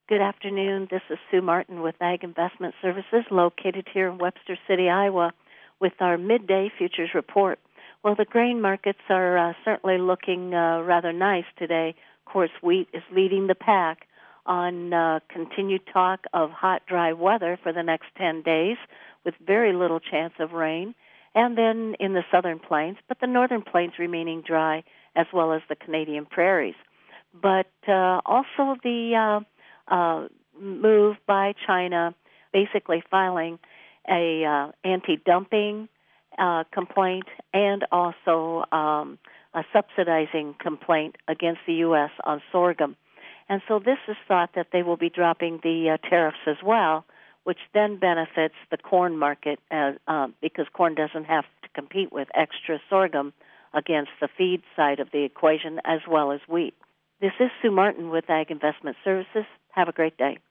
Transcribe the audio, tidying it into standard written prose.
Good afternoon. This is Sue Martin with Ag Investment Services, located here in Webster City, Iowa, with our midday futures report. Well, the grain markets are certainly looking rather nice today. Of course, wheat is leading the pack on continued talk of hot, dry weather for the next 10 days with very little chance of rain, and then in the southern plains, but the northern plains remaining dry, as well as the Canadian prairies. But also the move by China basically filing a anti-dumping complaint and also a subsidizing complaint against the U.S. on sorghum. And so this is thought that they will be dropping the tariffs as well, which then benefits the corn market because corn doesn't have to compete with extra sorghum against the feed side of the equation as well as wheat. This is Sue Martin with Ag Investment Services. Have a great day.